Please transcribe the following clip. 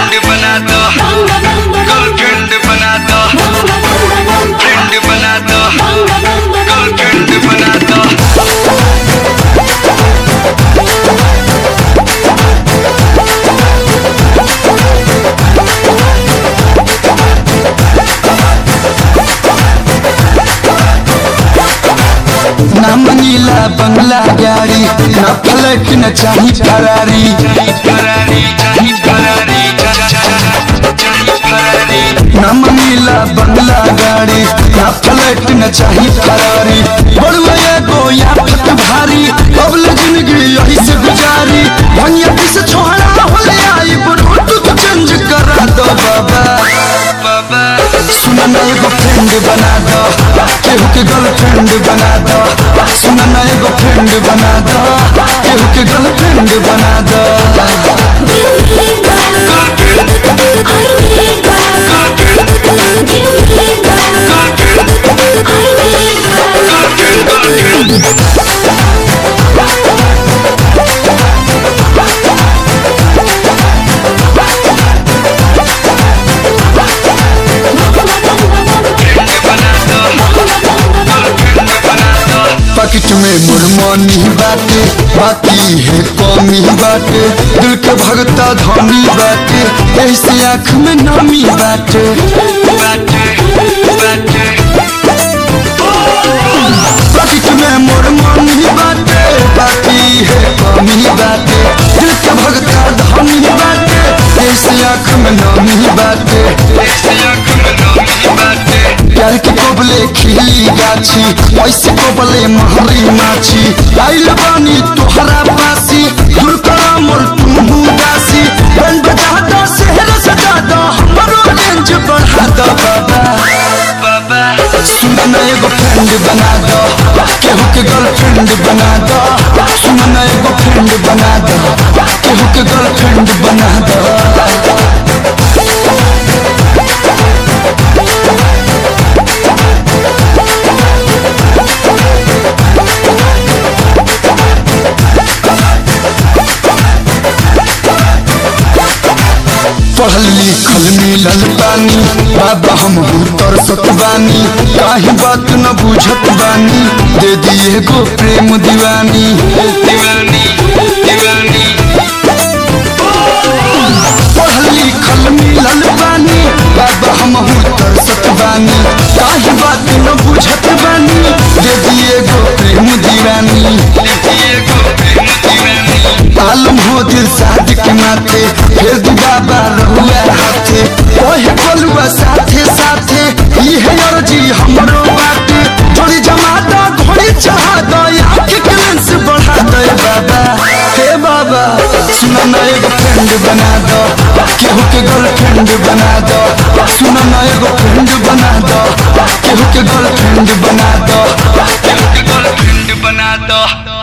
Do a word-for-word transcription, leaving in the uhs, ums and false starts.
Friend बना दो, girlfriend बना दो, फ्रेंड बना दो, गर्लफ्रेंड बना दो। ना मंगीला बंगला गाड़ी, ना फ्लैट न चाही फरारी। ना मंगीला बंगला गाड़ी, ना फ्लैट न चाही फरारी। बड़ुआ एगो याफत भारी, अबल जिंदगी यही से गुजारी। भंगिया पीस छोड़ा होले आई, ब्लूटूथ चेंज करा दो बाबा। सुना ना एगो फ्रेंड बना दो, केहू के गर्लफ्रेंड बना दो। सुना ना एगो फ्रेंड बना दो, केहू के गर्लफ्रेंड बना दो। पॉकेट में मुरमनी बाटे, बाकी है कमी बाटे। दिल के भगता धनी बाटे, ऐसे आँख में नमी बाटे। पॉकेट में मुरमनी बाटे, बाकी है कमी बाटे। दिल के भगता धनी बाटे, ऐसे आँख में नमी बाटे। प्यार के कोबले खिली गाछी, ऐसे कोबले महरी माछी। आइल बानी तोहरा पासी, दूर करा मोर तुम दासी। बैंड बजा दो, शहर सजा दो, हमरो रेंज बढ़ा दो बाबा। सुना ना एगो फ्रेंड बना दो, केहू के गर्लफ्रेंड बना दो। सुना ना एगो फ्रेंड बना दो, केहू के गर्लफ्रेंड बना दो। पढ़ल लिखल मिलल बानी, बाबा हम तरसत बानी। काहे बात न बुझत बानी, दे दिए गो प्रेम दीवानी। दीवानी दीवानी पढ़ल लिखल मिलल बानी, बाबा हम तरसत बानी। काहे बात न बुझत बानी, दे दिए गो प्रेम दीवानी। आलम हो दिल साथ के माथे, फिर दू बाबा रहुआ हाथे। ओहे बोलुआ साथे साथे, ई है अर्जी हमरो बाटे। जोड़ी जमा दो, घोड़ी चढ़ा दो, आँख के लेंस बढ़ा दो बाबा। हे बाबा सुना ना एगो फ्रेंड बना दो, केहू के गर्लफ्रेंड बना दो। सुना ना एगो फ्रेंड बना दो, केहू के गर्लफ्रेंड बना दो। केहू के गर्लफ्रेंड बना दो।